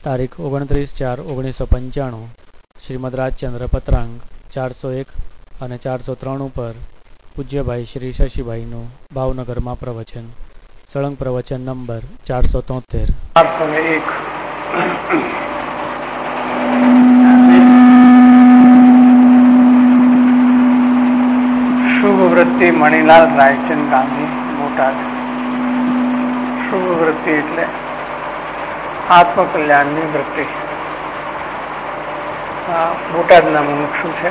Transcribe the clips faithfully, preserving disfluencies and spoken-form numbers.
તારીખ ઓગણત્રીસ ચાર ઓગણીસો પંચાણું શ્રીમદ રાજચંદ્ર પત્રાંગ ચારસો એક અને ચારસો ત્રણ ઉપર પૂજ્યભાઈ શ્રી શશીભાઈનું ભાવનગરમાં પ્રવચન. સળંગ પ્રવચન નંબર ચારસો તોતેર. શુભ વૃત્તિ મણિલાલ રાયચંદ ગાંધી, બોટાદ. શુભ વૃત્તિ એટલે આત્મકલ્યાણની વૃત્તિ. બોટાદના મુમુક્ષુ છે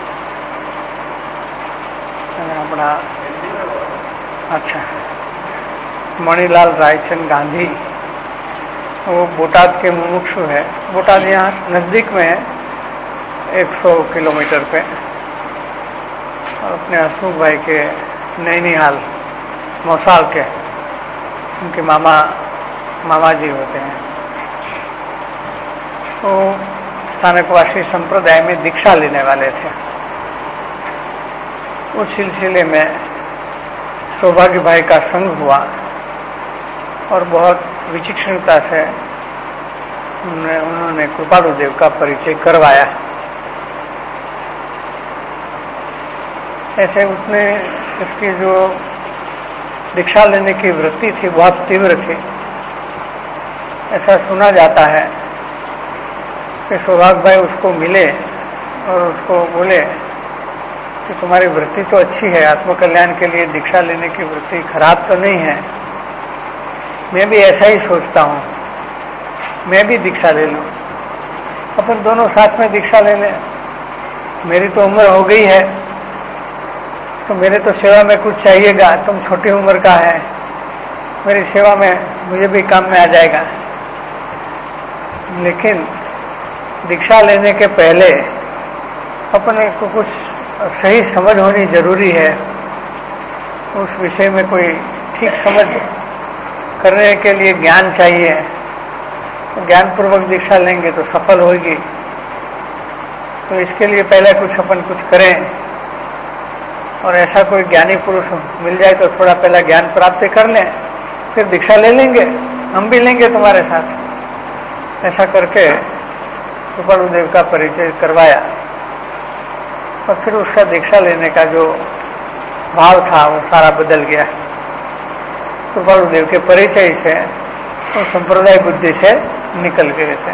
અને આપણા अच्छा मणिलाल रायचंद गांधी वो बोटाद के मुमुक्षु है. बोटाद यहाँ नज़दीक में है, एक सौ किलोमीटर पे. और अपने हसमुख भाई के नैनीहाल मौसाल के उनके मामा मामा जी होते हैं. वो स्थानकवासी संप्रदाय में दीक्षा लेने वाले थे. उस सिलसिले में सौभाग्य भाई का संग हुआ और बहुत विचक्षणता से उन्होंने उन्होंने कृपालु देव का परिचय करवाया. ऐसे उसने इसकी जो दीक्षा लेने की वृत्ति थी बहुत तीव्र थी. ऐसा सुना जाता है कि सौभाग्य भाई उसको मिले और उसको बोले कि तुम्हारी वृत्ति तो अच्छी है, आत्मकल्याण के लिए दीक्षा लेने की वृत्ति खराब तो नहीं है. मैं भी ऐसा ही सोचता हूँ, मैं भी दीक्षा ले लूँ, अपन दोनों साथ में दीक्षा ले लें. मेरी तो उम्र हो गई है तो मेरे तो सेवा में कुछ चाहिएगा. तुम छोटी उम्र का है, मेरी सेवा में मुझे भी काम में आ जाएगा. लेकिन दीक्षा लेने के पहले अपने को कुछ सही समझ होनी जरूरी है. उस विषय में कोई ठीक समझ करने के लिए ज्ञान चाहिए. तो ज्ञान पूर्वक दीक्षा लेंगे तो सफल होगी. तो इसके लिए पहले कुछ अपन कुछ करें और ऐसा कोई ज्ञानी पुरुष मिल जाए तो थोड़ा पहला ज्ञान प्राप्त कर लें, फिर दीक्षा ले लेंगे, हम भी लेंगे तुम्हारे साथ. ऐसा करके कृपालु देव का परिचय करवाया और फिर उसका दीक्षा लेने का जो भाव था वो सारा बदल गया. कृपालु देव के परिचय से वो संप्रदाय बुद्धि से निकल गए थे.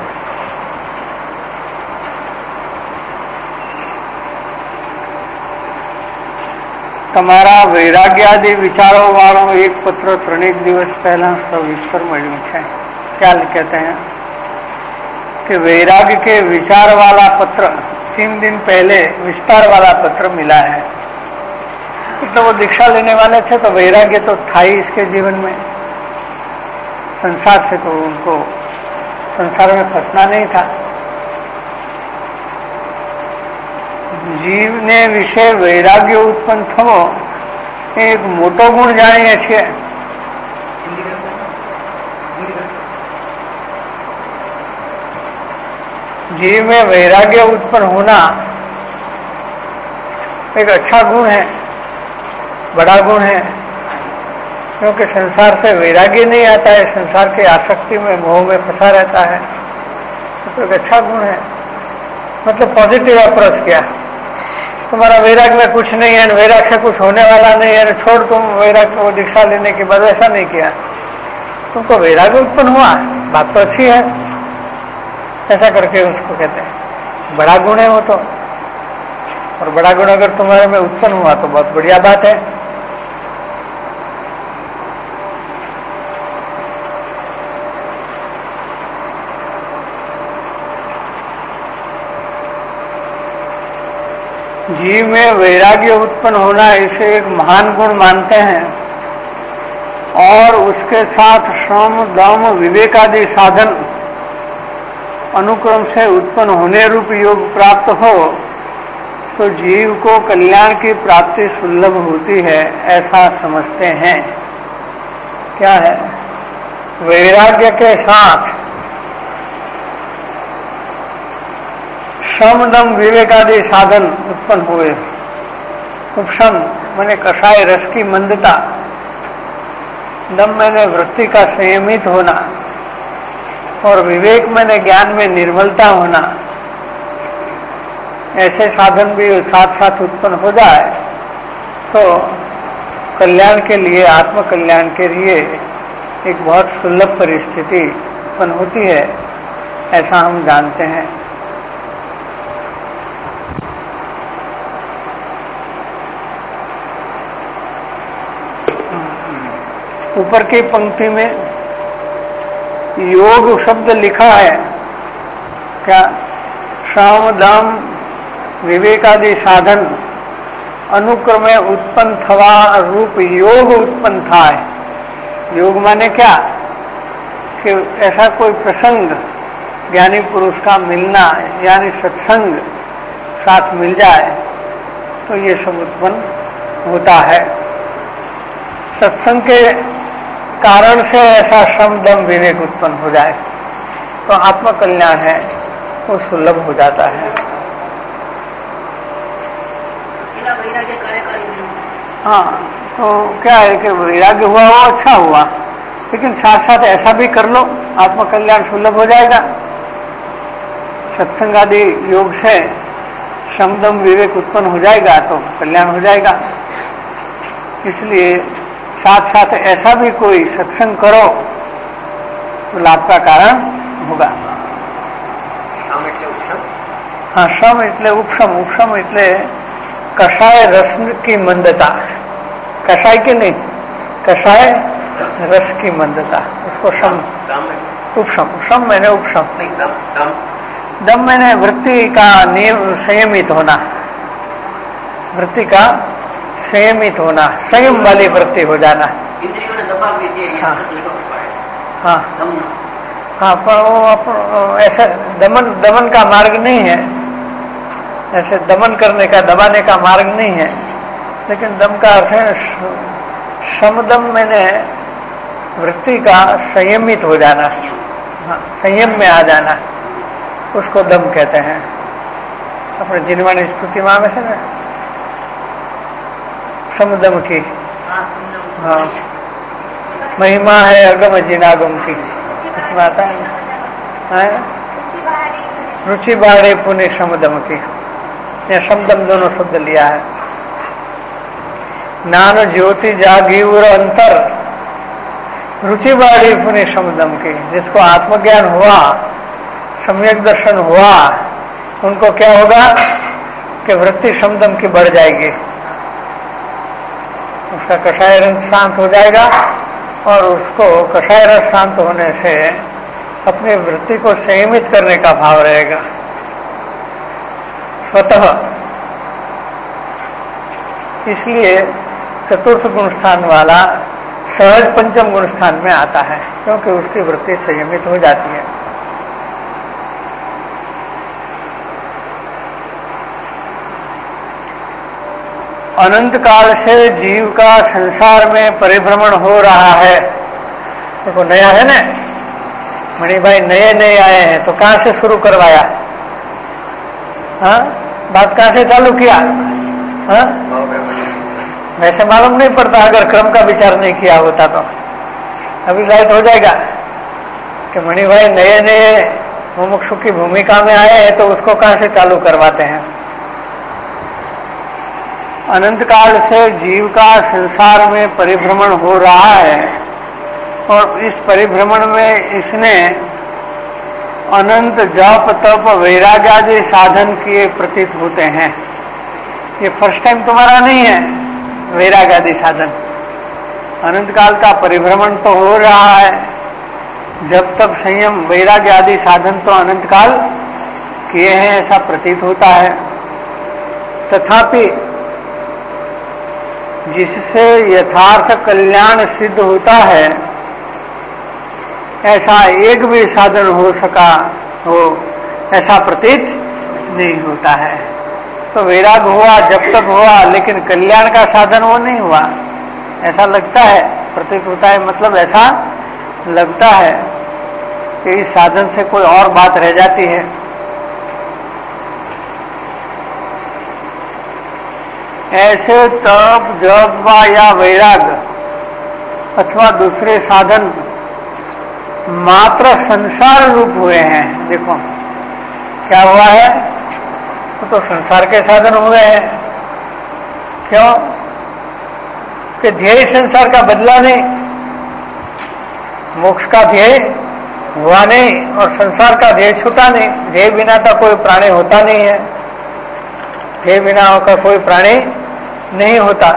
તમારા વૈરાગ્યાદિ વિચારો વાળો એક પત્ર ત્રણેક દિવસ પહેલા સવિસ્તર મળ્યું છે. क्या कहते हैं कि वैराग्य के विचार वाला पत्र तीन दिन पहले विस्तार वाला पत्र मिला है. तो वो दीक्षा लेने वाले थे तो वैराग्य तो था ही इसके जीवन में. संसार से तो उनको संसार में फंसना नहीं था. जीवने विषे वैराग्य उत्पन्न थवो एक मोटो गुण जाણીએ છીએ. जीव में वैराग्य उत्पन्न होना एक अच्छा गुण है, बड़ा गुण है. क्योंकि संसार से वैराग्य नहीं आता है, संसार की आसक्ति में मोह में फंसा रहता है. तो एक अच्छा गुण है. मतलब पॉजिटिव अप्रोच किया. तुम्हारा वैराग्य में कुछ नहीं है, वैराग्य से कुछ होने वाला नहीं है, छोड़ तुम वैराग्य को दीक्षा लेने के बाद. ऐसा नहीं किया. तुमको वैराग्य उत्पन्न हुआ, बात तो अच्छी है. ऐसा करके उसको कहते हैं बड़ा गुण है वो तो. और बड़ा गुण अगर तुम्हारे में उत्पन्न हुआ तो बहुत बढ़िया बात है. जीव में वैराग्य उत्पन्न होना इसे एक महान गुण मानते हैं. और उसके साथ श्रम दम विवेक आदि साधन अनुक्रम से उत्पन्न होने रूप योग प्राप्त हो तो जीव को कल्याण की प्राप्ति सुलभ होती है, ऐसा समझते हैं. क्या है? वैराग्य के साथ श्रम दम विवेक आदि साधन उत्पन्न हुए. उपशम मैंने कषाय रस की मंदता, दम मैंने वृत्ति का संयमित होना और विवेक मैंने ज्ञान में निर्मलता होना, ऐसे साधन भी साथ साथ उत्पन्न हो जाए तो कल्याण के लिए, आत्म कल्याण के लिए एक बहुत सुलभ परिस्थिति उत्पन्न होती है, ऐसा हम जानते हैं। ऊपर की पंक्ति में योग शब्द लिखा है, क्या? साम दाम विवेकादि साधन अनुक्रमे उत्पन्न थवा रूप योग उत्पन्न था है। योग माने क्या? कि ऐसा कोई प्रसंग ज्ञानी पुरुष का मिलना, यानी सत्संग साथ मिल जाए तो ये सब उत्पन्न होता है। सत्संग के कारण से ऐसा श्रम दम विवेक उत्पन्न हो जाए तो आत्म कल्याण है वो सुलभ हो जाता है। हाँ, तो क्या है कि वैराग्य हुआ वो अच्छा हुआ, लेकिन साथ साथ ऐसा भी कर लो, आत्म कल्याण सुलभ हो जाएगा। सत्संग आदि योग से श्रम दम विवेक उत्पन्न हो जाएगा तो कल्याण हो जाएगा। इसलिए साथ साथ ऐसा भी कोई सत्संग करो तो लाभ का कारण होगा। हाँ, श्रम એટલે ઉપશમ, ઉપશમ એટલે કષાય રસ की मंदता, कषाय की नहीं, कषाय रस की मंदता, उसको शम उपशम, उपशम मैंने उपशम, दम मैंने वृत्ति का नियम संयमित होना, वृत्ति का संयमित होना, संयम वाली वृत्ति हो जाना। हाँ हाँ हाँ, पर वो ऐसे दमन दमन का मार्ग नहीं है, ऐसे दमन करने का, दबाने का मार्ग नहीं है, लेकिन दम का अर्थ है समदम मैंने वृत्ति का संयमित हो जाना, हाँ, संयम में आ जाना, उसको दम कहते हैं। अपने जिनवाणी स्तुति माँ में से ना समदम की, हाँ, महिमा है अगम जिनागम की, इसमें आता है रुचि बाड़े पुण्य समदम की, या समदम दोनों शब्द लिया है। नान ज्योति जागी और अंतर रुचि बाड़ी पुण्य समदम की, जिसको आत्मज्ञान हुआ, सम्यक दर्शन हुआ, उनको क्या होगा कि वृत्ति समदम की बढ़ जाएगी, उसका कषाय रस शांत हो जाएगा और उसको कषाय रस शांत होने से अपनी वृत्ति को संयमित करने का भाव रहेगा स्वतः। इसलिए चतुर्थ गुण स्थान वाला सहज पंचम गुण स्थान में आता है, क्योंकि उसकी वृत्ति संयमित हो जाती है। अनंत काल से जीव का संसार में परिभ्रमण हो रहा है। देखो नया है ना, मणि भाई नए नए आए हैं तो कहां से शुरू करवाया? हाँ, बात कहां से चालू किया? हाँ, वैसे मालूम नहीं पड़ता अगर क्रम का विचार नहीं किया होता तो। अभी लाइट हो जाएगा कि मणि भाई नए नए मुमुक्षु की भूमिका में आए हैं तो उसको कहां से चालू करवाते हैं। अनंत काल से जीव का संसार में परिभ्रमण हो रहा है और इस परिभ्रमण में इसने अनंत जप तप वैराग्य आदि साधन किए प्रतीत होते हैं। ये फर्स्ट टाइम तुम्हारा नहीं है वैराग्य आदि साधन। अनंत काल का परिभ्रमण तो हो रहा है, जब तक संयम वैराग्य आदि साधन तो अनंत काल किए हैं ऐसा प्रतीत होता है। तथापि जिससे यथार्थ कल्याण सिद्ध होता है ऐसा एक भी साधन हो सका हो ऐसा प्रतीत नहीं होता है। तो वैराग हुआ, जब तक हुआ, लेकिन कल्याण का साधन वो नहीं हुआ ऐसा लगता है, प्रतीत होता है। मतलब ऐसा लगता है कि इस साधन से कोई और बात रह जाती है। ऐसे तप जप व या वैराग अथवा दूसरे साधन मात्र संसार रूप हुए हैं। देखो क्या हुआ है, वो तो संसार के साधन हुए हैं। क्यों कि ध्येय संसार का बदला नहीं, मोक्ष का ध्येय हुआ नहीं और संसार का ध्येय छूटा नहीं। ध्येय बिना का कोई प्राणी होता नहीं है, ध्येय बिना का कोई प्राणी नहीं होता।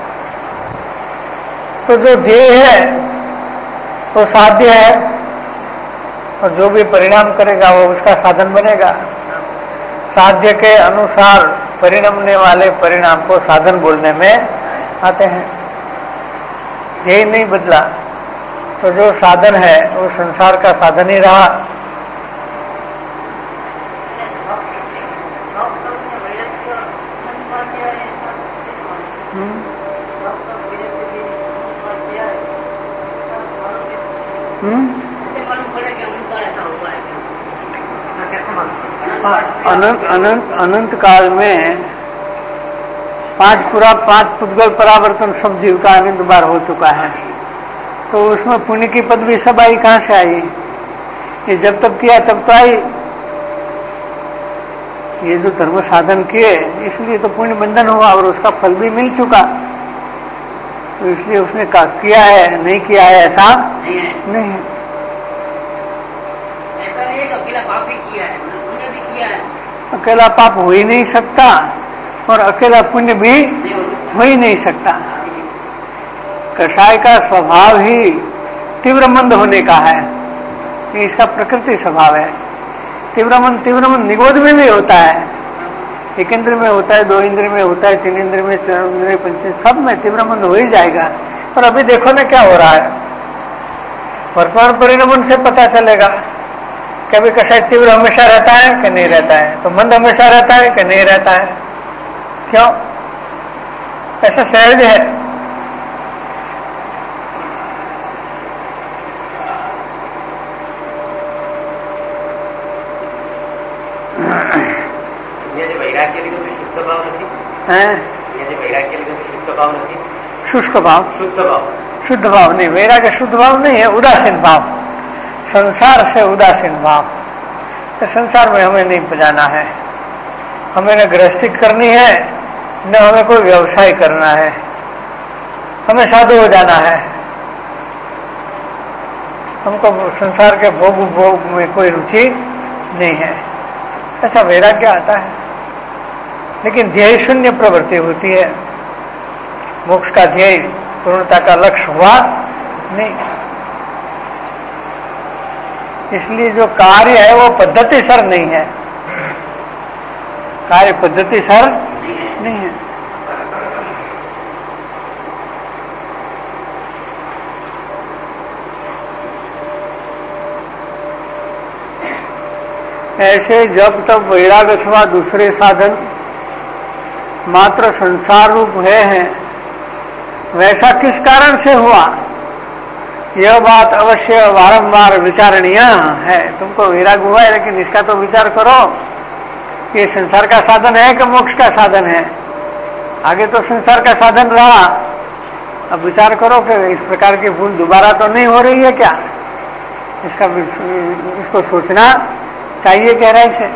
तो जो ध्येय है वो साध्य है और जो भी परिणाम करेगा वो उसका साधन बनेगा। साध्य के अनुसार परिणमने वाले परिणाम को साधन बोलने में आते हैं। ध्येय नहीं बदला तो जो साधन है वो संसार का साधन ही रहा। हम्म अनंत अनंत अनंत काल में पांच पूरा पांच पुद्गल परावर्तन सब जीव का अनंत बार हो चुका है। तो उसमें पुण्य की पदवी सब आई कहां से आई? ये जब तब किया तब तो आई। ये जो धर्म साधन किए इसलिए तो पुण्य बंधन हुआ और उसका फल भी मिल चुका। तो इसलिए उसने किया है, नहीं किया है ऐसा नहीं है। नहीं है। ऐसा नहीं है कि अकेला पाप भी किया है, पुण्य भी किया है। अकेला पाप हो ही नहीं सकता और अकेला पुण्य भी हो ही नहीं सकता। कषाय का स्वभाव ही तीव्र मंद होने का है, ये इसका प्रकृति स्वभाव है। तीव्र मंद तीव्र मंद निगोद में भी होता है, एक इंद्र में होता है, दो इंद्र में होता है, तीन इंद्र में, चार इंद्र, पंच, सब में तीव्र मंद हो ही जाएगा। और अभी देखो ना क्या हो रहा है, वर्तमान परिणमन से पता चलेगा। कभी कषाय तीव्र हमेशा रहता है कि नहीं रहता है, तो मंद हमेशा रहता है कि नहीं रहता है। क्यों? ऐसा सहज है। शुष्क भाव, शुद्ध भाव, शुद्ध भाव नहीं, वैराग्य शुद्ध भाव नहीं है, उदासीन भाव, संसार से उदासीन भाव। तो संसार में हमें नहीं पजाना है, हमें न गृहस्थी करनी है न हमें कोई व्यवसाय करना है, हमें साधु हो जाना है। हमको संसार के भोग भोग में कोई रुचि नहीं है, ऐसा वैराग्य आता है। लेकिन ध्येय शून्य प्रवृत्ति होती है, मोक्ष का ध्येय पूर्णता का लक्ष्य हुआ नहीं। इसलिए जो कार्य है वो पद्धति सर नहीं है, कार्य पद्धति सर नहीं है। ऐसे जब तब वैराग अथवा दूसरे साधन मात्र संसार रूप है, है वैसा किस कारण से हुआ, यह बात अवश्य बारंबार विचारणीय है। तुमको वैराग हुआ है लेकिन इसका तो विचार करो कि ये संसार का साधन है कि मोक्ष का साधन है। आगे तो संसार का साधन रहा, अब विचार करो कि इस प्रकार की भूल दोबारा तो नहीं हो रही है क्या। इसका इसको सोचना चाहिए गहराई से।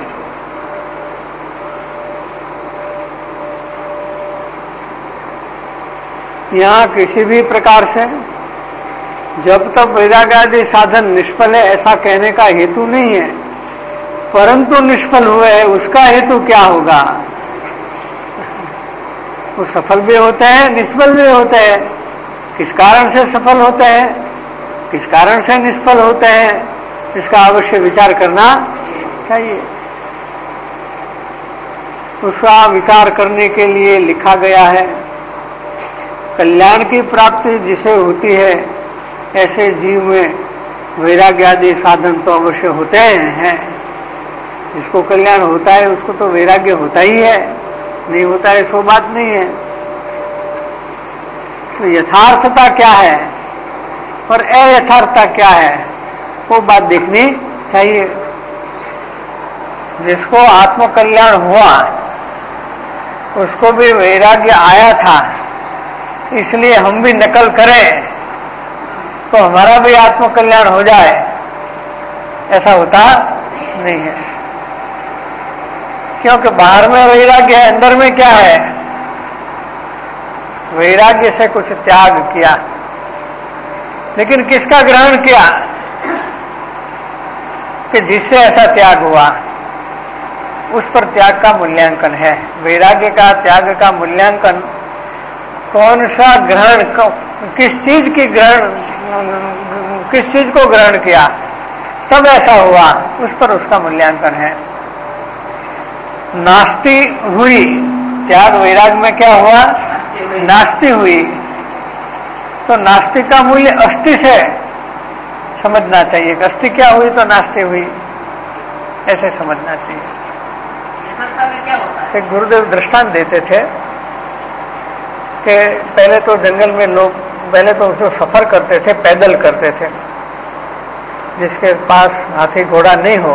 यहाँ किसी भी प्रकार से जब तक वैराग्य आदि साधन निष्फल है ऐसा कहने का हेतु नहीं है, परंतु निष्फल हुए है उसका हेतु क्या होगा। वो सफल भी होते हैं, निष्फल भी होते हैं। किस कारण से सफल होते हैं, किस कारण से निष्फल होते हैं, इसका अवश्य विचार करना चाहिए। उसका विचार करने के लिए लिखा गया है, कल्याण की प्राप्ति जिसे होती है ऐसे जीव में वैराग्य आदि साधन तो अवश्य होते हैं। जिसको कल्याण होता है उसको तो वैराग्य होता ही है, नहीं होता है सो बात नहीं है। तो यथार्थता क्या है और अयथार्थता क्या है वो बात देखनी चाहिए। जिसको आत्म कल्याण हुआ उसको भी वैराग्य आया था, इसलिए हम भी नकल करें तो हमारा भी आत्म कल्याण हो जाए, ऐसा होता नहीं है, क्योंकि बाहर में वैराग्य है, अंदर में क्या है? वैराग्य से कुछ त्याग किया, लेकिन किसका ग्रहण किया? कि जिससे ऐसा त्याग हुआ उस पर त्याग का मूल्यांकन है। वैराग्य का, त्याग का मूल्यांकन कौन सा ग्रहण, किस चीज की ग्रहण, किस चीज को ग्रहण किया तब ऐसा हुआ, उस पर उसका मूल्यांकन है। नास्ति हुई, त्याग वैराग में क्या हुआ? नास्ति हुई, तो नास्ति का मूल्य अस्थि से समझना चाहिए। अस्थि क्या हुई तो नास्ति हुई, ऐसे समझना चाहिए। क्या होता है? एक गुरुदेव दृष्टांत देते थे कि पहले तो जंगल में लोग, पहले तो जो सफर करते थे पैदल करते थे, जिसके पास हाथी घोड़ा नहीं हो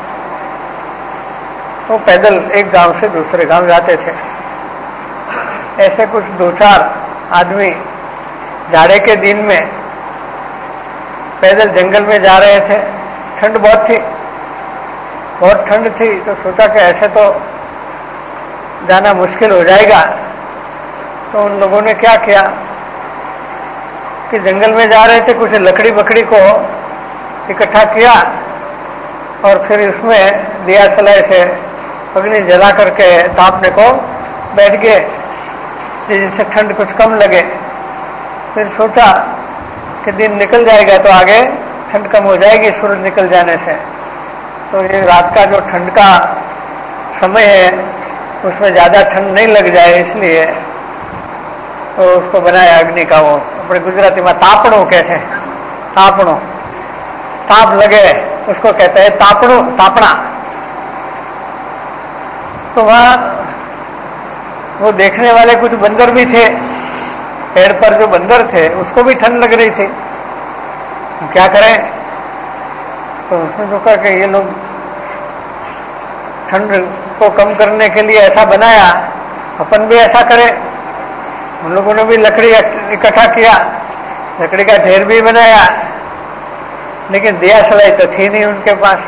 वो पैदल एक गांव से दूसरे गांव जाते थे। ऐसे कुछ दो चार आदमी जाड़े के दिन में पैदल जंगल में जा रहे थे। ठंड बहुत थी, बहुत ठंड थी, तो सोचा कि ऐसे तो जाना मुश्किल हो जाएगा। तो उन लोगों ने क्या किया कि जंगल में जा रहे थे, कुछ लकड़ी बकड़ी को इकट्ठा किया और फिर उसमें दिया सलाई से अग्नि जला करके तापने को बैठ गए, जिससे ठंड कुछ कम लगे। फिर सोचा कि दिन निकल जाएगा तो आगे ठंड कम हो जाएगी सूरज निकल जाने से, तो ये रात का जो ठंड का समय है उसमें ज़्यादा ठंड नहीं लग जाए, इसलिए तो उसको बनाया अग्नि का, वो अपने गुजराती में तापणो कहते हैं, तापणो, ताप लगे उसको कहते हैं तापणो, तापना। तो वहाँ वो देखने वाले कुछ बंदर भी थे, पेड़ पर जो बंदर थे उसको भी ठंड लग रही थी, क्या करें? तो उसने जो कहा कि ये लोग ठंड को कम करने के लिए ऐसा बनाया, अपन भी ऐसा करें। उन लोगों ने भी लकड़ी इकट्ठा किया, लकड़ी का ढेर भी बनाया, लेकिन दिया सलाई तो थी नहीं उनके पास।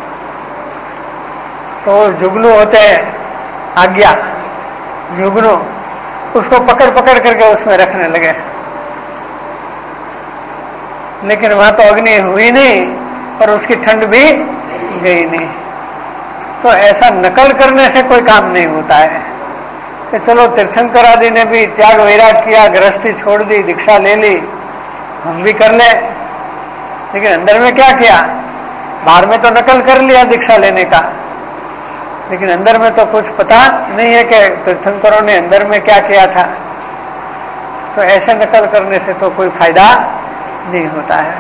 तो जुगनू होते हैं, आज्ञा जुगनू, उसको पकड़ पकड़ करके उसमें रखने लगे, लेकिन वहां तो अग्नि हुई नहीं और उसकी ठंड भी गई नहीं। तो ऐसा नकल करने से कोई काम नहीं होता है कि चलो तीर्थंकर आदि ने भी त्याग वैराग किया, गृहस्थी छोड़ दी, दीक्षा ले ली, हम भी कर ले, लेकिन अंदर में क्या किया? बाहर में तो नकल कर लिया दीक्षा लेने का, लेकिन अंदर में तो कुछ पता नहीं है कि तीर्थंकरों ने अंदर में क्या किया था। तो ऐसे नकल करने से तो कोई फायदा नहीं होता है।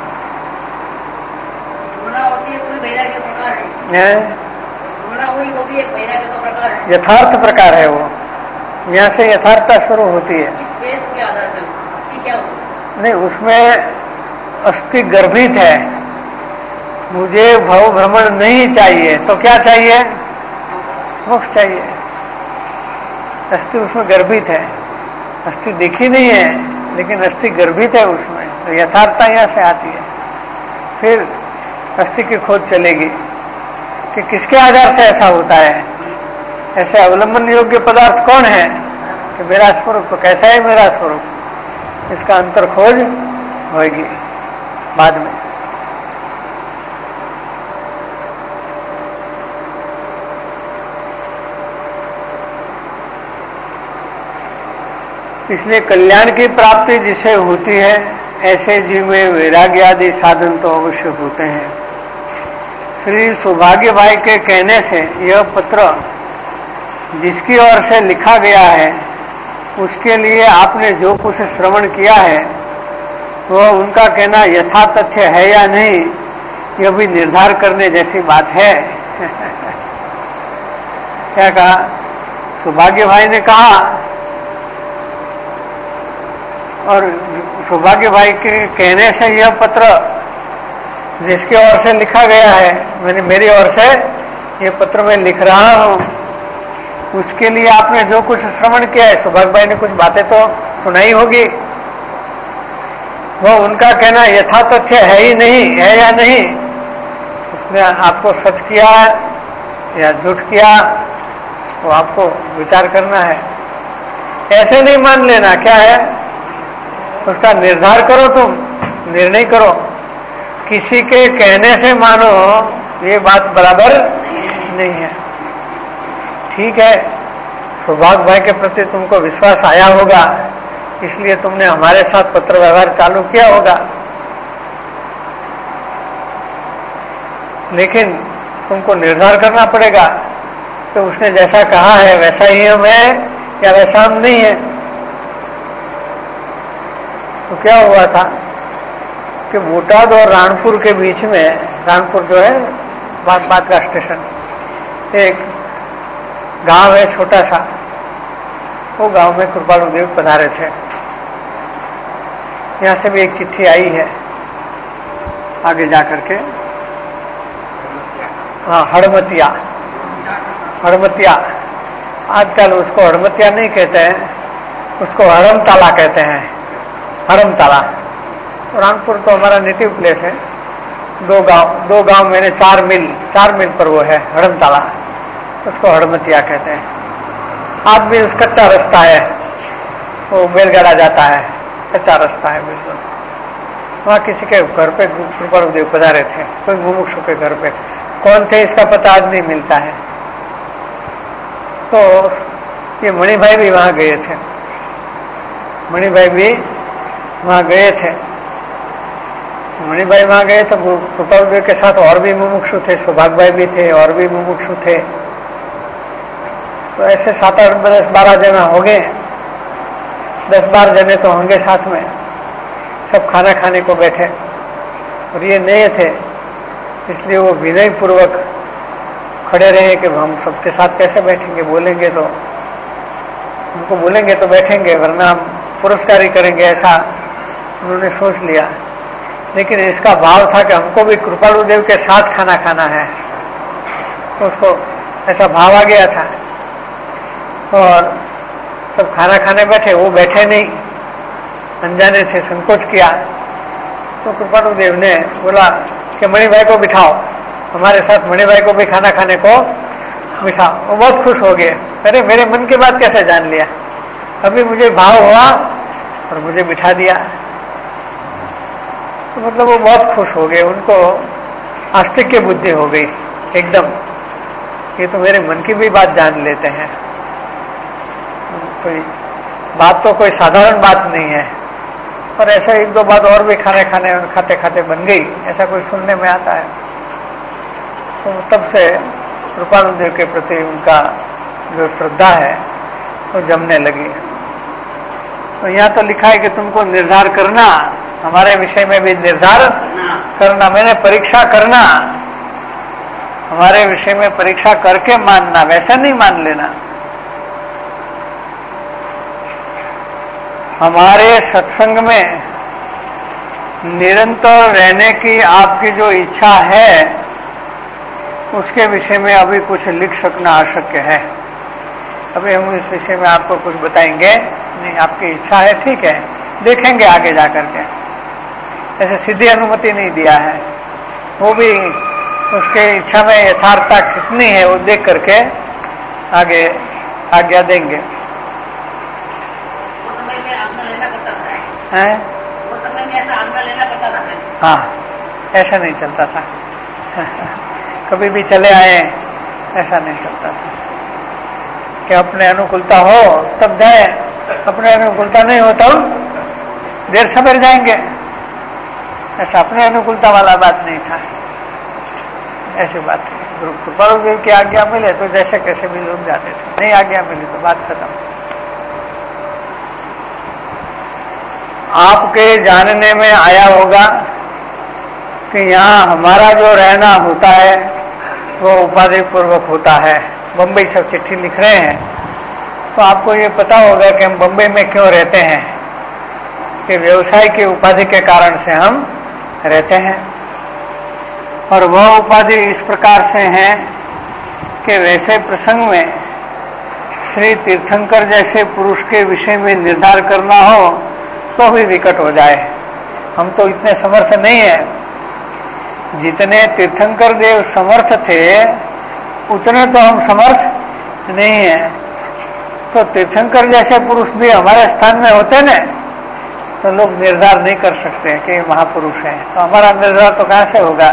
यथार्थ प्रकार है वो, यहाँ से यथार्थता शुरू होती है। नहीं, उसमें अस्थि गर्भित है, मुझे भव भ्रमण नहीं चाहिए, तो क्या चाहिए? मोक्ष चाहिए। अस्थि उसमें गर्भित है, अस्थि दिखी नहीं है लेकिन अस्थि गर्भित है उसमें, तो यथार्थता यहाँ से आती है। फिर अस्थि की खोज चलेगी कि किसके आधार से ऐसा होता है, ऐसे अवलंबन योग्य पदार्थ कौन है कि मेरा स्वरूप, तो कैसा है मेरा स्वरूप, इसका अंतर खोज होगी बाद में। इसलिए कल्याण की प्राप्ति जिसे होती है, ऐसे जीव में वैराग्य आदि साधन तो अवश्य होते हैं। श्री सौभाग्य भाई के कहने से यह पत्र जिसकी ओर से लिखा गया है, उसके लिए आपने जो कुछ श्रवण किया है वह उनका कहना यथा तथ्य है या नहीं, यह भी निर्धार करने जैसी बात है। क्या कहा? सौभाग्य भाई ने कहा, और सौभाग्य भाई के कहने से यह पत्र जिसकी ओर से लिखा गया है, मैंने मेरी ओर से ये पत्र मैं लिख रहा हूँ, उसके लिए आपने जो कुछ श्रवण किया है, सौभाग्य भाई ने कुछ बातें तो सुनाई होगी, वो उनका कहना यथा तथ्य है ही नहीं, है या नहीं, उसने आपको सच किया या झूठ किया, वो आपको विचार करना है। ऐसे नहीं मान लेना, क्या है उसका निर्धार करो, तुम निर्णय करो। किसी के कहने से मानो ये बात बराबर नहीं है। ठीक है, सौभाग्य भाई के प्रति तुमको विश्वास आया होगा, इसलिए तुमने हमारे साथ पत्र व्यवहार चालू किया होगा, लेकिन तुमको निर्धार करना पड़ेगा कि उसने जैसा कहा है वैसा ही हम है या वैसा हम नहीं है। तो क्या हुआ था कि बोटाद और राणपुर के बीच में, राणपुर जो है बात बात का स्टेशन, एक गांव है छोटा सा, वो गांव में कृपालु देव पधारे थे। यहाँ से भी एक चिट्ठी आई है आगे जाकर के, हाँ हड़मतिया, हड़मतिया, आजकल उसको हड़मतिया नहीं कहते हैं, उसको हड़मताला कहते हैं, हड़मताला। रामपुर तो हमारा नेटिव प्लेस है, दो गांव दो गांव मैंने चार मील चार मील पर वो है हड़मताला, उसको हड़मतिया कहते हैं। आज भी उस कच्चा रास्ता है, वो बैलगाड़ा जाता है, कच्चा रास्ता है बिल्कुल। वहाँ किसी के घर पे कृपालु देव पधारे थे, कोई मुमुक्षु के घर पे, कौन थे इसका पता आज नहीं मिलता है। तो ये मणि भाई भी वहाँ गए थे, मणि भाई भी वहाँ गए थे। मणि भाई वहाँ गए तो कृपालु देव के साथ और भी मुमुक्षु थे, सौभाग्य भाई भी थे और भी मुमुक्षु थे। तो ऐसे सात आठ दस बारह जने हो गए, दस बारह जने तो होंगे साथ में। सब खाना खाने को बैठे और ये नए थे, इसलिए वो विनय पूर्वक खड़े रहे कि हम सबके साथ कैसे बैठेंगे, बोलेंगे तो उनको बोलेंगे तो बैठेंगे, वरना हम पुरस्कारी करेंगे, ऐसा उन्होंने सोच लिया। लेकिन इसका भाव था कि हमको भी कृपालु देव के साथ खाना खाना है, तो उसको ऐसा भाव आ गया था। और सब खाना खाने बैठे, वो बैठे नहीं, अनजाने थे, संकोच किया। तो कृपालु देव ने बोला कि मणि भाई को बिठाओ, हमारे साथ मणि भाई को भी खाना खाने को बिठाओ। वो बहुत खुश हो गए, अरे मेरे मन की बात कैसे जान लिया, अभी मुझे भाव हुआ और मुझे बिठा दिया। तो मतलब वो बहुत खुश हो गए, उनको आस्तिक्य बुद्धि हो गई एकदम, ये तो मेरे मन की भी बात जान लेते हैं। कोई बात तो कोई साधारण बात नहीं है। और ऐसा एक दो बात और भी खाने खाने खाते खाते बन गई, ऐसा कोई सुनने में आता है। तो तब से कृपालु देव के प्रति उनका जो श्रद्धा है वो जमने लगी। तो यहाँ तो लिखा है कि तुमको निर्धार करना, हमारे विषय में भी निर्धार करना, मैंने परीक्षा करना, हमारे विषय में परीक्षा करके मानना, वैसा नहीं मान लेना। हमारे सत्संग में निरंतर रहने की आपकी जो इच्छा है, उसके विषय में अभी कुछ लिख सकना आवश्यक है। अभी हम इस विषय में आपको कुछ बताएंगे नहीं, आपकी इच्छा है ठीक है, देखेंगे आगे जाकर के। ऐसे सीधी अनुमति नहीं दिया है, वो भी उसके इच्छा में यथार्थता कितनी है वो देख करके आगे आज्ञा देंगे। है? वो समय में ऐसा आज्ञा लेना पड़ता था। हाँ, ऐसा नहीं चलता था कभी भी चले आए, ऐसा नहीं चलता था कि अपने अनुकूलता हो तब जाए, अपने अनुकूलता नहीं हो तब देर सवेर जाएंगे, ऐसा अपने अनुकूलता वाला बात नहीं था। ऐसी बात थी, कृपालु देव की आज्ञा मिले तो जैसे कैसे भी लोग जाते थे, नहीं आज्ञा मिली तो बात खत्म। आपके जानने में आया होगा कि यहाँ हमारा जो रहना होता है वो उपाधि पूर्वक होता है। बम्बई सब चिट्ठी लिख रहे हैं तो आपको ये पता होगा कि हम बम्बई में क्यों रहते हैं, कि व्यवसाय की उपाधि के कारण से हम रहते हैं। और वह उपाधि इस प्रकार से है कि वैसे प्रसंग में श्री तीर्थंकर जैसे पुरुष के विषय में निर्धार करना हो तो भी विकट हो जाए। हम तो इतने समर्थ नहीं है जितने तीर्थंकर देव समर्थ थे उतने तो हम समर्थ नहीं है। तो तीर्थंकर जैसे पुरुष भी हमारे स्थान में होते ना तो लोग निर्धार नहीं कर सकते कि ये महापुरुष है, तो हमारा निर्धार तो कहाँ से होगा।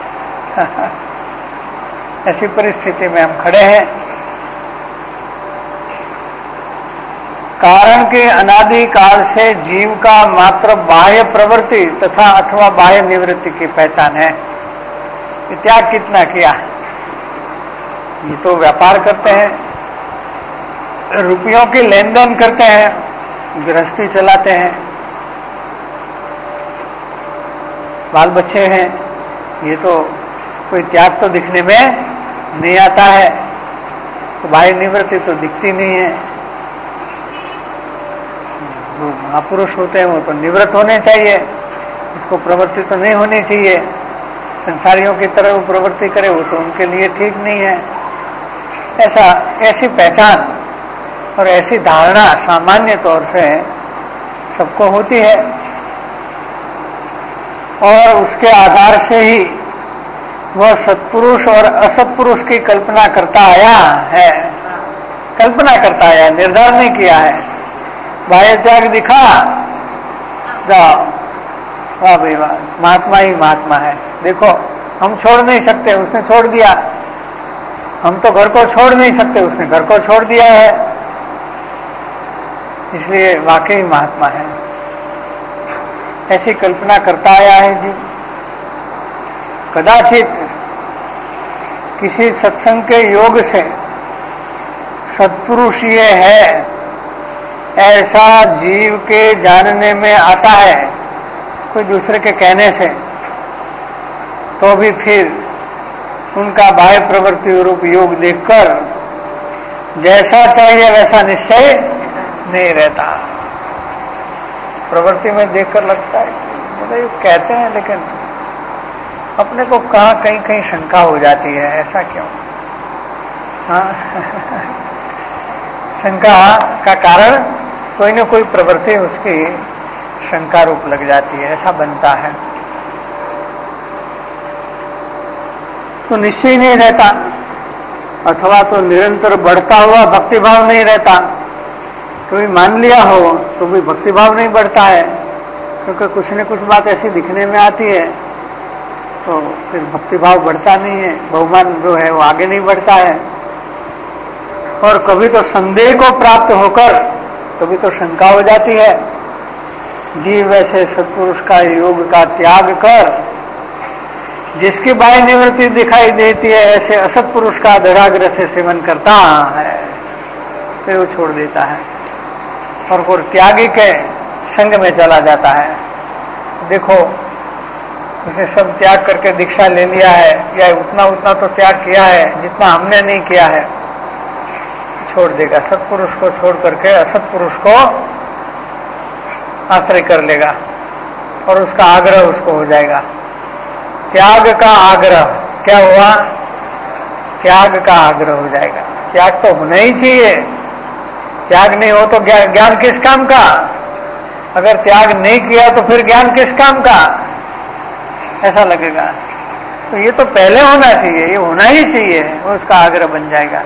ऐसी परिस्थिति में हम खड़े हैं। कारण कि अनादि काल से जीव का मात्र बाह्य प्रवृत्ति तथा अथवा बाह्य निवृत्ति की पहचान है। कि त्याग कितना किया, ये तो व्यापार करते हैं, रुपयों की लेन देन करते हैं, गृहस्थी चलाते हैं, बाल बच्चे हैं, ये तो कोई त्याग तो दिखने में नहीं आता है। तो बाह्य निवृत्ति तो दिखती नहीं है। जो महापुरुष होते हैं वो तो निवृत्त होने चाहिए, उसको प्रवृत्ति तो नहीं होनी चाहिए। संसारियों की तरह वो प्रवृत्ति करे वो तो उनके लिए ठीक नहीं है। ऐसा ऐसी पहचान और ऐसी धारणा सामान्य तौर से सबको होती है और उसके आधार से ही वह सत्पुरुष और असत्पुरुष की कल्पना करता आया है। कल्पना करता आया, निर्धार नहीं किया है। बाह्य त्याग दिखा, जाओ, वाह भाई वाह, महात्मा ही महात्मा है। देखो हम छोड़ नहीं सकते, उसने छोड़ दिया। हम तो घर को छोड़ नहीं सकते, उसने घर को छोड़ दिया है, इसलिए वाकई महात्मा है। ऐसी कल्पना करता आया है जी। कदाचित किसी सत्संग के योग से सत्पुरुष ये है ऐसा जीव के जानने में आता है कोई दूसरे के कहने से, तो भी फिर उनका बाह्य प्रवृत्ति रूप योग देखकर जैसा चाहिए वैसा निश्चय नहीं रहता। प्रवृत्ति में देखकर लगता है मतलब ये कहते हैं, लेकिन अपने को कहाँ कहीं कहीं शंका हो जाती है, ऐसा क्यों? हाँ शंका का कारण कोई ना कोई प्रवृत्ति उसकी शंका रूप लग जाती है, ऐसा बनता है। तो निश्चय नहीं रहता, अथवा तो निरंतर बढ़ता हुआ भक्तिभाव नहीं रहता। कभी मान लिया हो तो भी भक्तिभाव नहीं बढ़ता है, क्योंकि कुछ न कुछ बात ऐसी दिखने में आती है तो फिर भक्तिभाव बढ़ता नहीं है, बहुमान जो है वो आगे नहीं बढ़ता है। और कभी तो संदेह को प्राप्त होकर कभी तो शंका हो जाती है। जीव वैसे सत्पुरुष का योग का त्याग कर जिसकी बाह्य निवृत्ति दिखाई देती है ऐसे असत्पुरुष का दृढ़ाग्रह से सेवन करता है, फिर वो छोड़ देता है और वो त्यागी के संग में चला जाता है। देखो उसने सब त्याग करके दीक्षा ले लिया है, या उतना उतना तो त्याग किया है जितना हमने नहीं किया है, छोड़ देगा। सत्पुरुष को छोड़ करके असत्पुरुष को आश्रय कर लेगा और उसका आग्रह उसको हो जाएगा। त्याग का आग्रह क्या हुआ? त्याग का आग्रह हो जाएगा। त्याग तो होना ही चाहिए, त्याग नहीं हो तो ज्ञान किस काम का? अगर त्याग नहीं किया तो फिर ज्ञान किस काम का, ऐसा लगेगा। तो ये तो पहले होना चाहिए, ये होना ही चाहिए, उसका आग्रह बन जाएगा।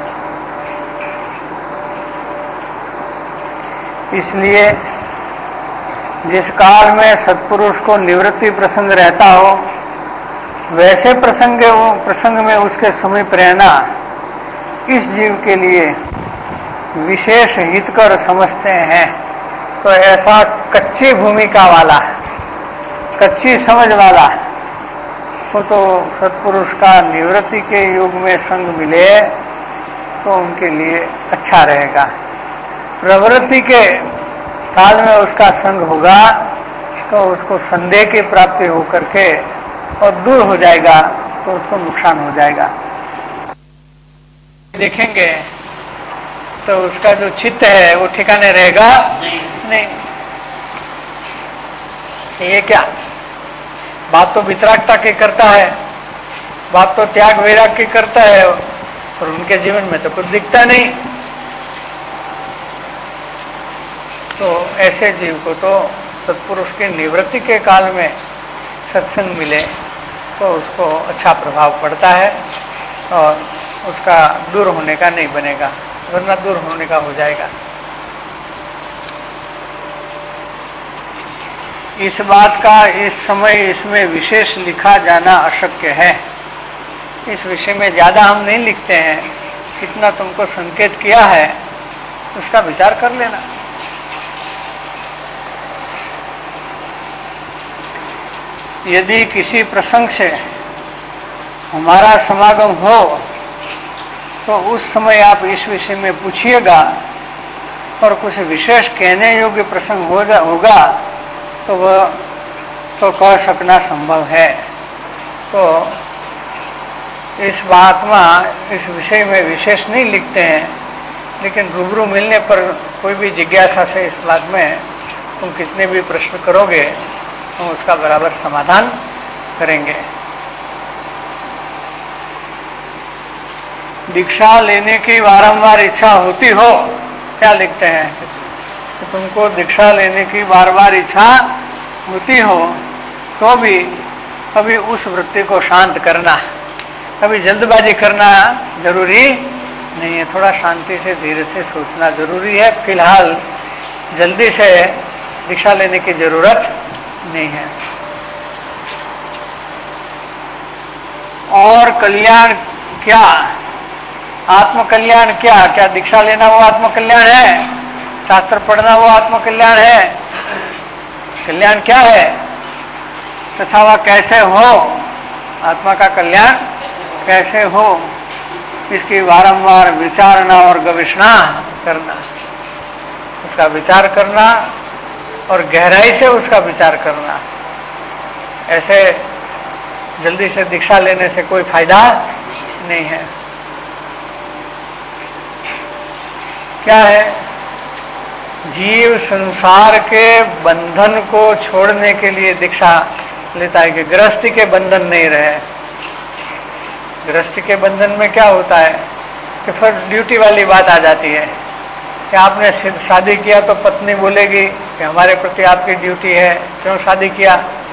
इसलिए जिस काल में सत्पुरुष को निवृत्ति प्रसंग रहता हो वैसे प्रसंग प्रसंग में उसके समीप रहना इस जीव के लिए विशेष हितकर समझते हैं। तो ऐसा कच्ची भूमिका वाला, कच्ची समझ वाला वो तो सत्पुरुष का निवृत्ति के युग में संग मिले तो उनके लिए अच्छा रहेगा। प्रवृत्ति के काल में उसका संग होगा तो उसको संदेह की प्राप्ति हो करके और दूर हो जाएगा तो उसको नुकसान हो जाएगा। देखेंगे तो उसका जो चित्त है वो ठिकाने रहेगा नहीं, नहीं। ये क्या बात तो वितरागता की करता है, बात तो त्याग वैराग की करता है और उनके जीवन में तो कुछ दिखता नहीं। तो ऐसे जीव को तो सत्पुरुष की निवृत्ति के काल में सत्संग मिले तो उसको अच्छा प्रभाव पड़ता है और उसका दूर होने का नहीं बनेगा, वरना दूर होने का हो जाएगा। इस बात का इस समय इसमें विशेष लिखा जाना अशक्य है। इस विषय में ज़्यादा हम नहीं लिखते हैं, कितना तुमको संकेत किया है उसका विचार कर लेना। यदि किसी प्रसंग से हमारा समागम हो तो उस समय आप इस विषय में पूछिएगा, और कुछ विशेष कहने योग्य प्रसंग हो जा होगा तो वह तो कह सकना संभव है। तो इस बात में इस विषय में विशेष नहीं लिखते हैं, लेकिन रूबरू मिलने पर कोई भी जिज्ञासा से इस बात में तुम कितने भी प्रश्न करोगे हम उसका बराबर समाधान करेंगे। दीक्षा लेने की बारंबार इच्छा होती हो, क्या लिखते हैं कि तुमको दीक्षा लेने की बार बार इच्छा होती हो तो भी कभी उस वृत्ति को शांत करना, कभी जल्दबाजी करना जरूरी नहीं है। थोड़ा शांति से धीरे से सोचना जरूरी है। फिलहाल जल्दी से दीक्षा लेने की जरूरत नहीं है। और कल्याण क्या, आत्मकल्याण क्या? क्या दीक्षा लेना वो आत्मकल्याण है? शास्त्र पढ़ना वो आत्मकल्याण है? कल्याण क्या है तथा वह कैसे हो? आत्मा का कल्याण कैसे हो, इसकी बारंबार विचारना और गवेषणा करना, उसका विचार करना और गहराई से उसका विचार करना। ऐसे जल्दी से दीक्षा लेने से कोई फायदा नहीं है। क्या है? जीव संसार के बंधन को छोड़ने के लिए दीक्षा लेता है कि गृहस्थी के बंधन नहीं रहे। गृहस्थी के बंधन में क्या होता है कि फिर ड्यूटी वाली बात आ जाती है कि आपने शादी किया तो पत्नी बोलेगी कि हमारे प्रति आपकी ड्यूटी है, क्यों शादी किया?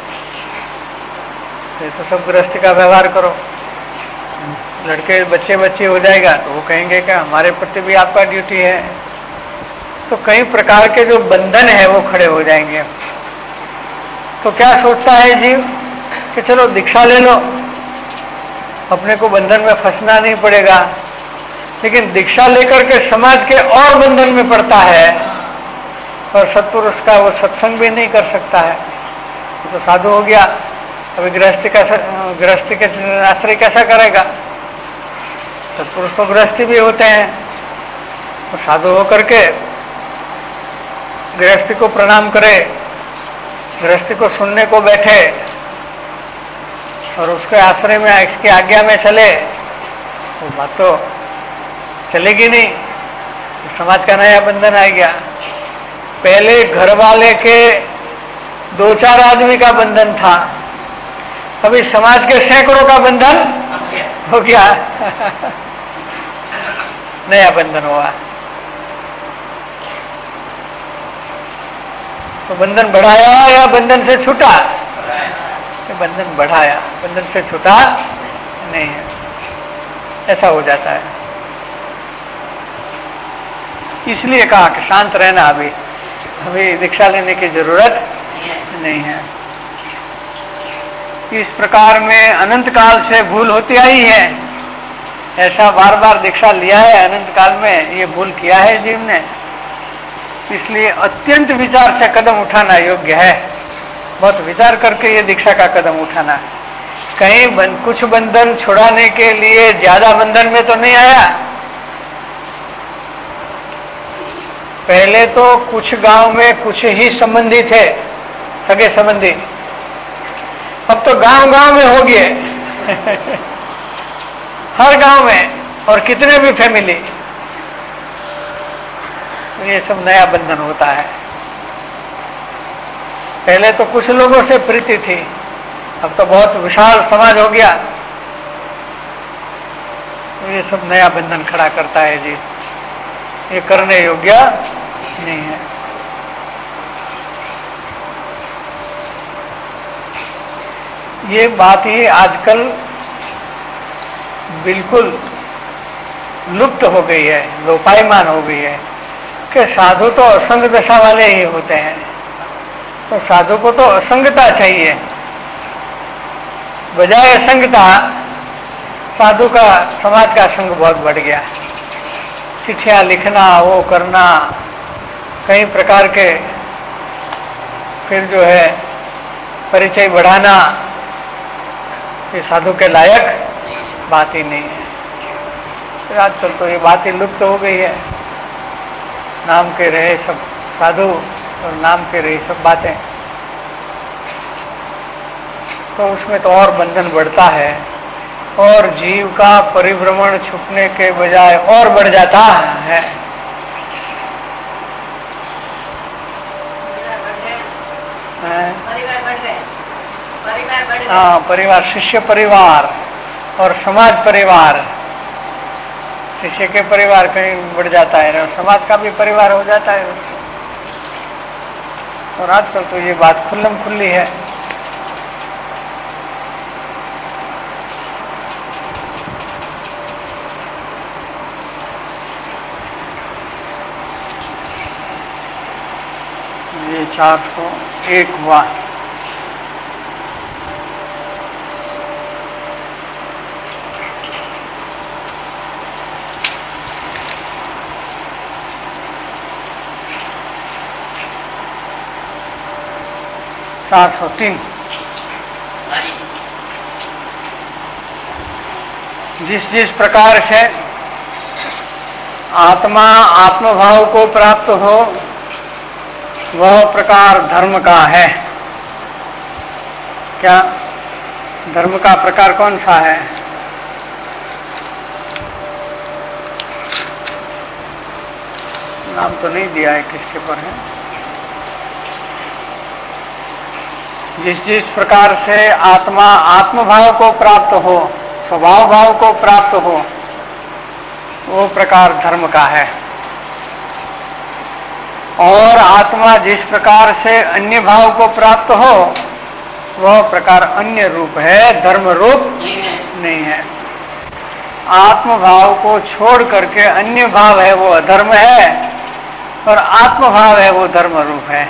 तो सब गृहस्थी का व्यवहार करो। लड़के बच्चे बच्चे हो जाएगा तो वो कहेंगे कि हमारे प्रति भी आपका ड्यूटी है। तो कई प्रकार के जो बंधन है वो खड़े हो जाएंगे। तो क्या सोचता है जीव कि चलो दीक्षा ले लो, अपने को बंधन में फंसना नहीं पड़ेगा। लेकिन दीक्षा लेकर के समाज के और बंधन में पड़ता है और सत्पुरुष का वो सत्संग भी नहीं कर सकता है। तो साधु हो गया, अभी गृहस्थी का गृहस्थी के आश्रय कैसा करेगा? सत्पुरुष तो गृहस्थी भी होते हैं। तो साधु होकर के गृहस्थी को प्रणाम करे, गृहस्थी को सुनने को बैठे और उसके आश्रय में इसकी आज्ञा में चले, वो बात तो चलेगी नहीं। समाज का नया बंधन आ गया। पहले घर वाले के दो चार आदमी का बंधन था, अभी समाज के सैकड़ों का बंधन हो गया। नया बंधन हुआ। तो बंधन बढ़ाया या बंधन से छूटा? बंधन बढ़ाया, बंधन से छूटा नहीं है। ऐसा हो जाता है। इसलिए कहा कि शांत रहना, अभी अभी दीक्षा लेने की जरूरत नहीं है। इस प्रकार में अनंत काल से भूल होती आई है। ऐसा बार बार दीक्षा लिया है, अनंत काल में ये भूल किया है जीव ने। इसलिए अत्यंत विचार से कदम उठाना योग्य है। बहुत विचार करके ये दीक्षा का कदम उठाना। कहीं बन, कुछ बंधन छुड़ाने के लिए ज्यादा बंधन में तो नहीं आया। पहले तो कुछ गांव में कुछ ही संबंधी थे, सगे संबंधी। अब तो गांव गांव में हो गए। हर गांव में, और कितने भी फैमिली। ये सब नया बंधन होता है। पहले तो कुछ लोगों से प्रीति थी, अब तो बहुत विशाल समाज हो गया। ये सब नया बंधन खड़ा करता है जी। ये करने योग्य नहीं है। ये बात ही आजकल बिल्कुल लुप्त हो गई है, लोपायमान हो गई है कि साधु तो असंग दशा वाले ही होते हैं। तो साधु को तो असंगता चाहिए, बजाय असंगता साधु का समाज का संग बहुत बढ़ गया। चिट्ठियां लिखना, वो करना, कई प्रकार के फिर जो है परिचय बढ़ाना, ये साधु के लायक बात ही नहीं है। फिर आजकल तो ये बात ही लुप्त हो गई है। नाम के रहे सब साधु और नाम के रही सब बातें, तो उसमें तो और बंधन बढ़ता है और जीव का परिभ्रमण छुपने के बजाय और बढ़ जाता है। हाँ, परिवार, शिष्य परिवार और समाज परिवार। शिष्य के परिवार कहीं बढ़ जाता है और समाज का भी परिवार हो जाता है। और आजकल तो ये बात खुल्लम खुल्ली है। ये चार सौ एक हुआ। चार सौ तीन। जिस जिस प्रकार से आत्मा आत्मभाव को प्राप्त हो वह प्रकार धर्म का है। क्या धर्म का प्रकार कौन सा है? नाम तो नहीं दिया है किसके पर है। जिस जिस प्रकार से आत्मा आत्मभाव को प्राप्त हो, स्वभाव भाव को प्राप्त हो, वो प्रकार धर्म का है। और आत्मा जिस प्रकार से अन्य भाव को प्राप्त हो वह प्रकार अन्य रूप है, धर्म रूप नहीं है। आत्म भाव को छोड़ करके अन्य भाव है वो अधर्म है और आत्म भाव है वो धर्म रूप है।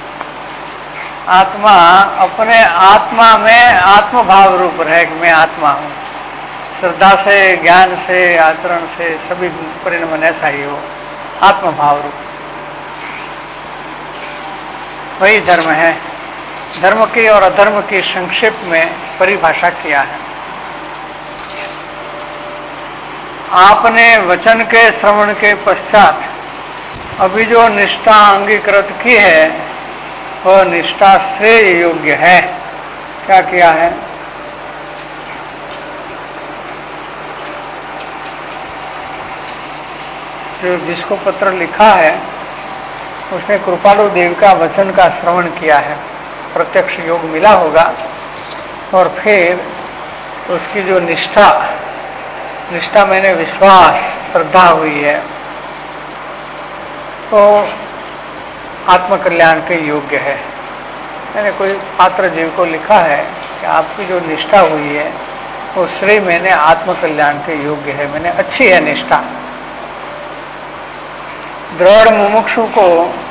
आत्मा अपने आत्मा में आत्म भाव रूप रहे कि मैं आत्मा हूँ, श्रद्धा से, ज्ञान से, आचरण से सभी परिणाम ऐसा ही हो, आत्म भाव रूप, वही धर्म है। धर्म की और अधर्म की संक्षेप में परिभाषा किया है। आपने वचन के श्रवण के पश्चात अभी जो निष्ठा अंगीकृत की है वह निष्ठा श्रेय योग्य है। क्या किया है? जो जिसको पत्र लिखा है उसने कृपालु देव का वचन का श्रवण किया है, प्रत्यक्ष योग मिला होगा और फिर उसकी जो निष्ठा निष्ठा मैंने विश्वास, श्रद्धा हुई है, तो आत्मकल्याण के योग्य है। मैंने कोई पात्र जीव को लिखा है कि आपकी जो निष्ठा हुई है वो श्रेय मैंने आत्मकल्याण के योग्य है, मैंने अच्छी है निष्ठा। दृढ़ मुमुक्षु को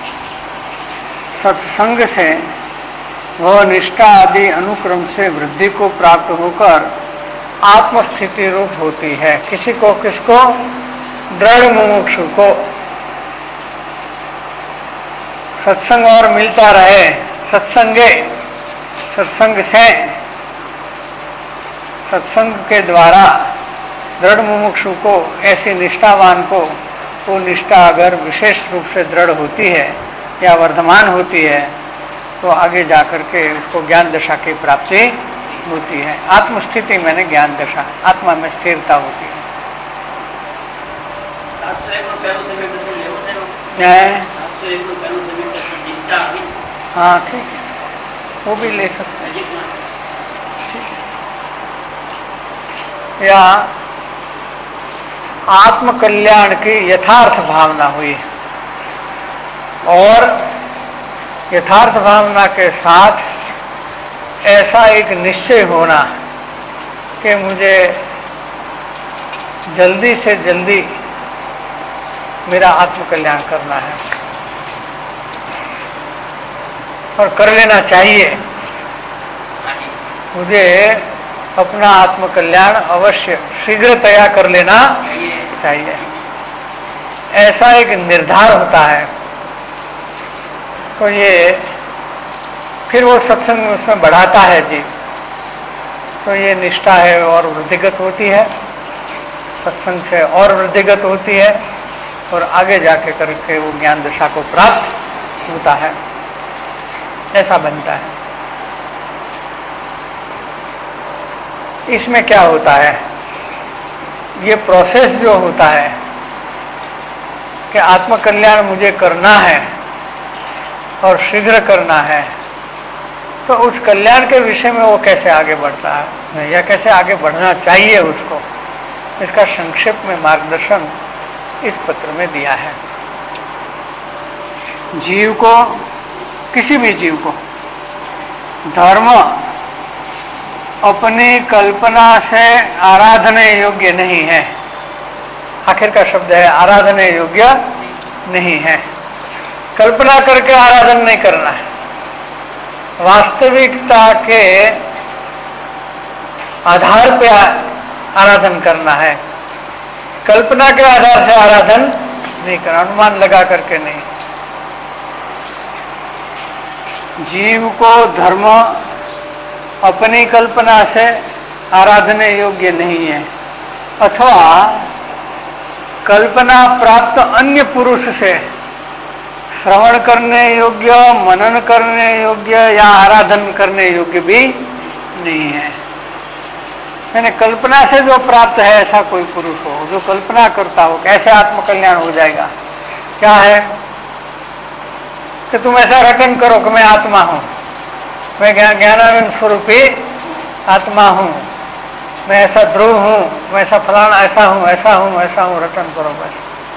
सत्संग से वह निष्ठा आदि अनुक्रम से वृद्धि को प्राप्त होकर आत्मस्थिति रूप होती है। किसी को, किसको? दृढ़ मुमुक्षु को सत्संग और मिलता रहे, सत्संगे, सत्संग से, सत्संग के द्वारा दृढ़ मुमुक्षु को, ऐसी निष्ठावान को वो निष्ठा अगर विशेष रूप से दृढ़ होती है या वर्धमान होती है तो आगे जाकर के उसको ज्ञान दशा की प्राप्ति होती है। आत्मस्थिति मैंने ज्ञान दशा, आत्मा में स्थिरता होती है। हाँ ठीक है, वो भी ले सकते हैं। ठीक है। या आत्मकल्याण की यथार्थ भावना हुई और यथार्थ भावना के साथ ऐसा एक निश्चय होना कि मुझे जल्दी से जल्दी मेरा आत्मकल्याण करना है और कर लेना चाहिए। मुझे अपना आत्मकल्याण अवश्य शीघ्रतया कर लेना चाहिए, ऐसा एक निर्धार होता है। तो ये फिर वो सत्संग उसमें बढ़ाता है जी, तो ये निष्ठा है और वृद्धिगत होती है, सत्संग से और वृद्धिगत होती है और आगे जाके करके वो ज्ञान दशा को प्राप्त होता है, ऐसा बनता है। इसमें क्या होता है, ये प्रोसेस जो होता है कि आत्मकल्याण मुझे करना है और शीघ्र करना है, तो उस कल्याण के विषय में वो कैसे आगे बढ़ता है या कैसे आगे बढ़ना चाहिए उसको, इसका संक्षेप में मार्गदर्शन इस पत्र में दिया है। जीव को, किसी भी जीव को धर्म अपनी कल्पना से आराधने योग्य नहीं है। आखिर का शब्द है आराधने योग्य नहीं है। कल्पना करके आराधन नहीं करना है, वास्तविकता के आधार पे आराधन करना है। कल्पना के आधार से आराधन नहीं करना, अनुमान लगा करके नहीं। जीव को धर्म अपनी कल्पना से आराधने योग्य नहीं है, अथवा कल्पना प्राप्त अन्य पुरुष से श्रवण करने योग्य, मनन करने योग्य या आराधन करने योग्य भी नहीं है। यानी कल्पना से जो प्राप्त है ऐसा कोई पुरुष हो जो कल्पना करता हो कैसे आत्मकल्याण हो जाएगा, क्या है कि तुम ऐसा रटन करो कि मैं आत्मा हूं, मैं ज्ञानानंद स्वरूपी आत्मा हूं, मैं ऐसा ध्रुव हूं, मैं ऐसा फलाना ऐसा हूं ऐसा हूं ऐसा हूं, रटन करो बस।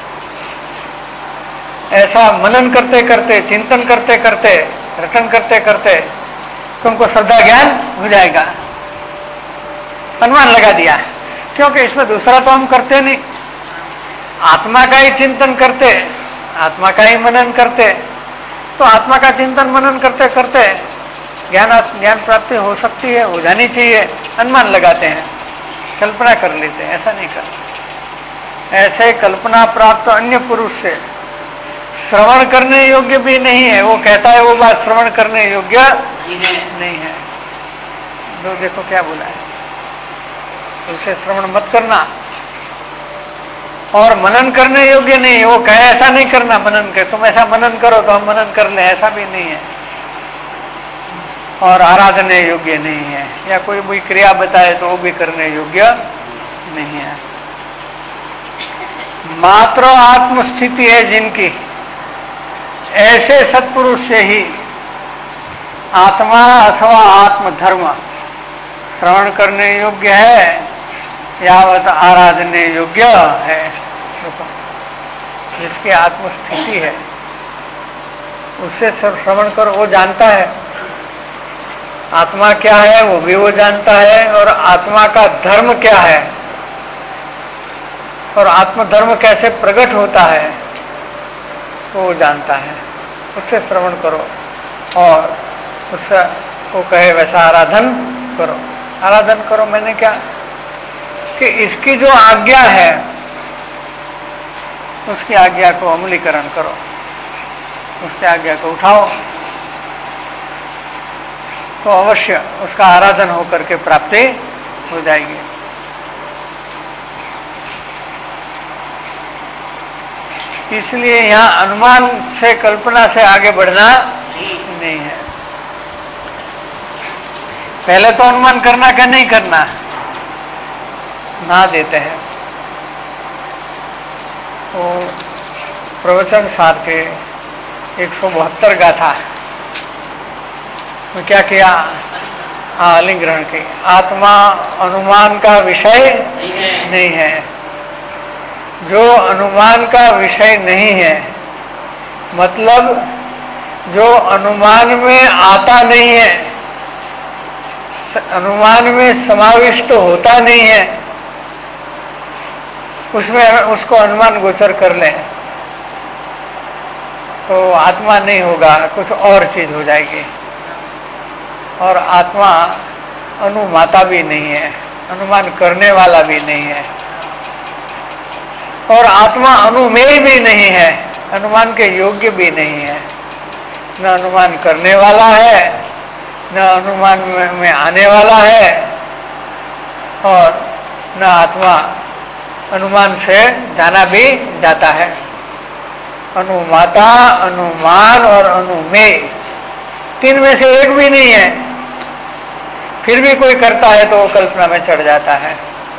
ऐसा मनन करते करते, चिंतन करते करते, रटन करते करते तुमको श्रद्धा ज्ञान हो जाएगा। अनुमान लगा दिया, क्योंकि इसमें दूसरा तो हम करते नहीं, आत्मा का ही चिंतन करते, आत्मा का ही मनन करते, तो आत्मा का चिंतन मनन करते करते ज्ञान ज्ञान प्राप्ति हो सकती है, हो जानी चाहिए। अनुमान लगाते हैं, कल्पना कर लेते हैं, ऐसा नहीं करते। ऐसे कल्पना प्राप्त अन्य पुरुष से श्रवण करने योग्य भी नहीं है। वो कहता है वो बात श्रवण करने योग्य नहीं है। तो देखो क्या बोला है, उसे श्रवण मत करना। और मनन करने योग्य नहीं, वो कहे ऐसा नहीं करना, मनन कर, तुम ऐसा मनन करो तो हम मनन कर ले, ऐसा भी नहीं है। और आराधने योग्य नहीं है, या कोई भी क्रिया बताए तो वो भी करने योग्य नहीं है। मात्र आत्मस्थिति है जिनकी, ऐसे सत्पुरुष से ही आत्मा अथवा आत्मधर्म श्रवण करने योग्य है, यावत आराधने योग्य है। जिसकी आत्मस्थिति है उससे श्रवण करो, वो जानता है आत्मा क्या है, वो भी वो जानता है, और आत्मा का धर्म क्या है और आत्मधर्म कैसे प्रकट होता है वो जानता है। उससे श्रवण करो और उससे वो कहे वैसा आराधन करो। आराधन करो मैंने क्या कि इसकी जो आज्ञा है उसकी आज्ञा को अमलीकरण करो, उसकी आज्ञा को उठाओ, तो अवश्य उसका आराधन होकर के प्राप्ति हो जाएगी। इसलिए यहाँ अनुमान से, कल्पना से आगे बढ़ना नहीं है। पहले तो अनुमान करना क्या नहीं करना ना देते हैं। तो प्रवचन सार के एक सौ बहत्तर गाथा में क्या किया, हाँ लिंग ग्रहण की। आत्मा अनुमान का विषय नहीं है। जो अनुमान का विषय नहीं है मतलब जो अनुमान में आता नहीं है, अनुमान में समाविष्ट तो होता नहीं है, उसमें उसको अनुमान गोचर कर लें तो आत्मा नहीं होगा, कुछ और चीज हो जाएगी। और आत्मा अनुमाता भी नहीं है, अनुमान करने वाला भी नहीं है, और आत्मा अनुमेय भी नहीं है, अनुमान के योग्य भी नहीं है। न अनुमान करने वाला है, न अनुमान में आने वाला है, और न आत्मा अनुमान से जाना भी जाता है। अनुमाता, अनुमान और अनुमेय, तीन में से एक भी नहीं है। फिर भी कोई करता है तो वो कल्पना में चढ़ जाता है।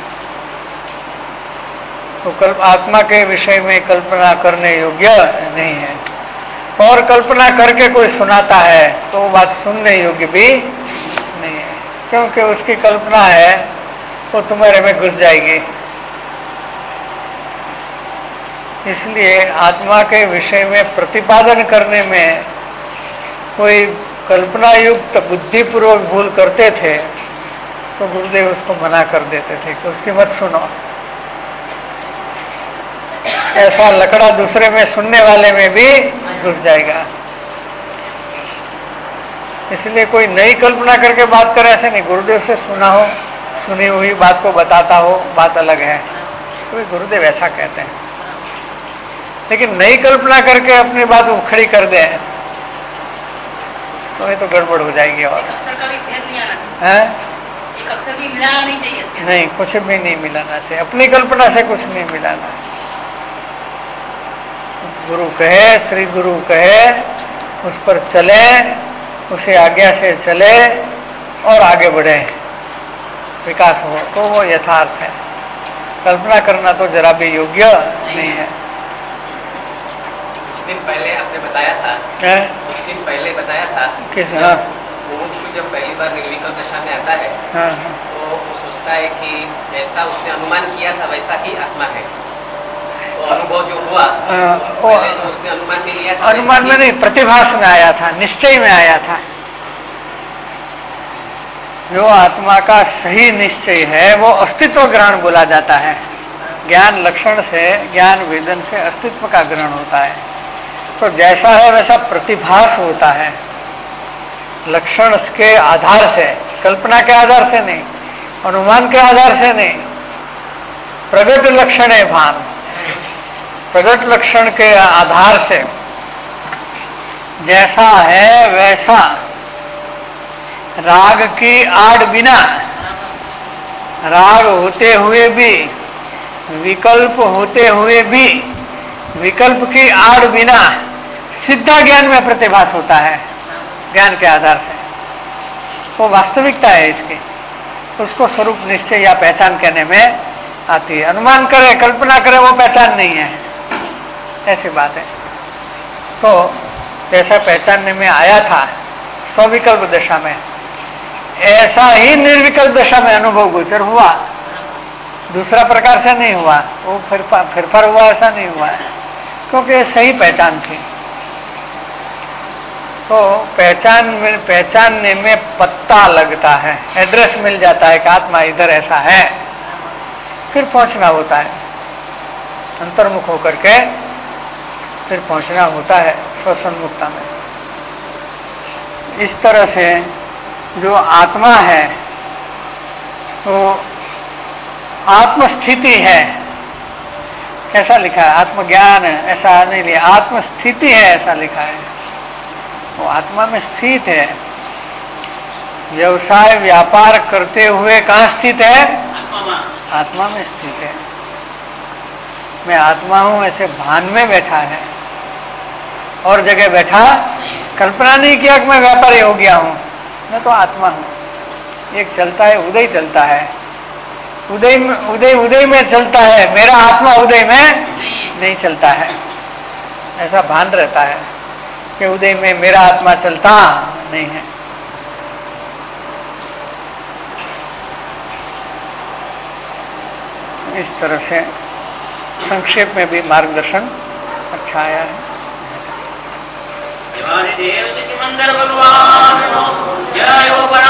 तो कल्प आत्मा के विषय में कल्पना करने योग्य नहीं है, और कल्पना करके कोई सुनाता है तो वो बात सुनने योग्य भी नहीं है, क्योंकि उसकी कल्पना है वो तुम्हारे में घुस जाएगी। इसलिए आत्मा के विषय में प्रतिपादन करने में कोई कल्पना युक्त बुद्धिपूर्वक भूल करते थे तो गुरुदेव उसको मना कर देते थे कि उसकी मत सुनो। ऐसा लकड़ा दूसरे में सुनने वाले में भी घुस जाएगा। इसलिए कोई नई कल्पना करके बात करे ऐसे नहीं, गुरुदेव से सुना हो, सुनी हुई बात को बताता हो, बात अलग है, कोई गुरुदेव ऐसा कहते हैं। लेकिन नई कल्पना करके अपनी बात उखड़ी कर दे तो ये तो गड़बड़ हो जाएगी। और है नहीं, कुछ भी नहीं मिलाना चाहिए, अपनी कल्पना से कुछ नहीं मिलाना। गुरु कहे, श्री गुरु कहे, उस पर चले, उसे आज्ञा से चले और आगे बढ़े, विकास हो, तो वो यथार्थ है। कल्पना करना तो जरा भी योग्य नहीं है। कुछ दिन पहले आपने बताया था, है? कुछ दिन पहले बताया था किस हाँ मुमुक्षु जब पहली बार निर्विकल्प दशा में आता है हाँ तो वो सोचता है कि जैसा उसने अनुमान किया था वैसा ही आत्मा है। तो अनुभव जो हुआ हाँ, तो पहले जो उसने अनुमान में लिया था, अनुमान में नहीं, प्रतिभास में आया था, निश्चय में आया था। जो आत्मा का सही निश्चय है वो अस्तित्व ग्रहण बोला जाता है। ज्ञान लक्षण से, ज्ञान वेदन से अस्तित्व का ग्रहण होता है। तो जैसा है वैसा प्रतिभास होता है, लक्षण के आधार से, कल्पना के आधार से नहीं, अनुमान के आधार से नहीं। प्रगट लक्षण है भान, प्रगट लक्षण के आधार से जैसा है वैसा, राग की आड़ बिना, राग होते हुए भी, विकल्प होते हुए भी, विकल्प की आड़ बिना सिद्धा ज्ञान में प्रतिभास होता है। ज्ञान के आधार से वो वास्तविकता है इसकी, उसको स्वरूप निश्चय या पहचान कहने में आती है। अनुमान करे, कल्पना करे, वो पहचान नहीं है, ऐसी बात है। तो जैसा पहचानने में आया था स्विकल्प दशा में, ऐसा ही निर्विकल्प दशा में अनुभव गोचर हुआ, दूसरा प्रकार से नहीं हुआ। वो फिर फिर हुआ ऐसा नहीं हुआ है, क्योंकि सही पहचान थी। तो पहचान में, पहचानने में पत्ता लगता है, एड्रेस मिल जाता है कि आत्मा इधर ऐसा है, फिर पहुंचना होता है, अंतर्मुख होकर के फिर पहुंचना होता है स्वसन्मुखता में। इस तरह से जो आत्मा है वो आत्मस्थिति है। कैसा लिखा है? आत्मज्ञान है ऐसा नहीं लिया, आत्मस्थिति है ऐसा लिखा है। वो आत्मा में स्थित है। व्यवसाय व्यापार करते हुए कहाँ स्थित है? आत्मा में स्थित है। मैं आत्मा हूं ऐसे भान में बैठा है, और जगह बैठा कल्पना नहीं किया कि मैं व्यापारी हो गया हूं, मैं तो आत्मा हूं। एक चलता है, उदय चलता है, उदय में उदय उदय में चलता है, मेरा आत्मा उदय में नहीं चलता है। ऐसा भान रहता है कि उदय में मेरा आत्मा चलता नहीं है। इस तरह से संक्षेप में भी मार्गदर्शन अच्छा आया है। देव मंगल भगवान जय हो।